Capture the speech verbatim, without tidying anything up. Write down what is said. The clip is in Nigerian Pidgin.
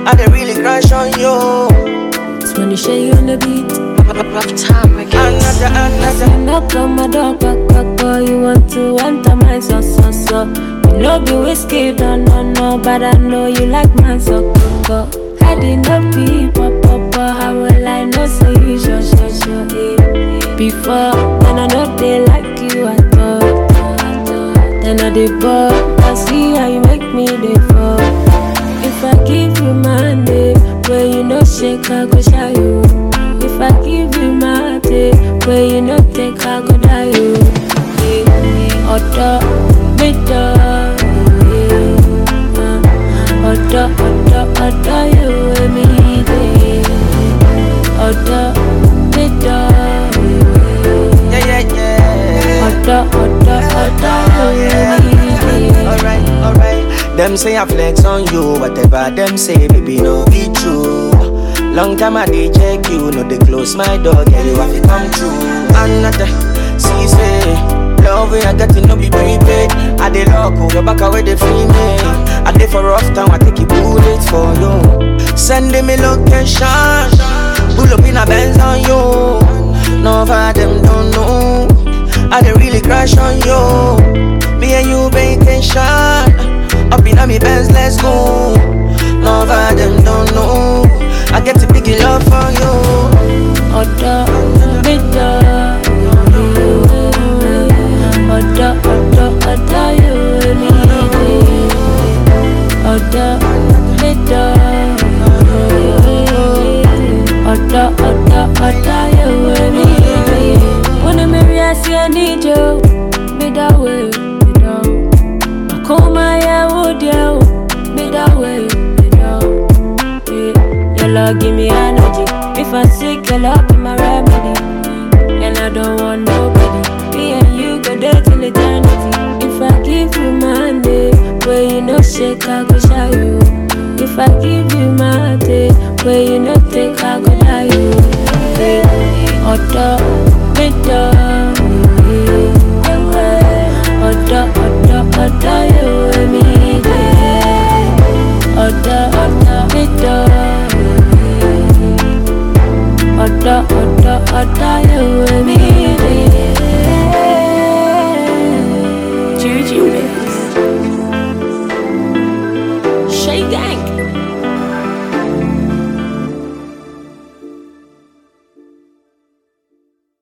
I dey really crush on you. It's when you share you on the beat. Rough time again. Another, another. You knock on my door, knock, knock, knock. You want to enter my so, so, so. You know be whiskey, no, no, no. But I know you like my so, so. Had enough people, pop, pop. How will I know so you sure, sure, sure, eh? Before, then I know they like you, I thought. Then I did ball, I see how you make me dey fall. If I give you my name, where you know shake, I go show you. If I give you my day, where you know take, I go die you. Oda, bida, Oda, Oda, Oda, you and me day. Oda, bida, Yeah, yeah, yeah. Oda, Oda, Oda, you and me day. Alright, alright. Them say I flex on you, whatever them say, baby, no be true. Long time I dey check you, no they close my door, girl, you have to come true. Another, see say, love way I got to no be prepaid. I dey lock your back away they free me. I dey for rough time, I take a bullet for you. Send me location, pull up in a Benz on you. None of them don't know, I dey really crash on you. Me and you vacation, up in a me Benz, let's go. None of them don't know, I get to big love for you. Oda, bida, Oda, Oda, Oda, you and me day. Oda, bida, Oda, Oda, Oda, you and me day. Wanna marry, I see I need you. Bida way, bida. I call my yeah, would you? Bida way, bida. Your love give me energy. If I sick, your love be my remedy. And I don't want nobody. Me and you go there till eternity. If I give you my name, where you know shake, I go show you. If I give you my day, where you know take, I go die you. Oda, bida.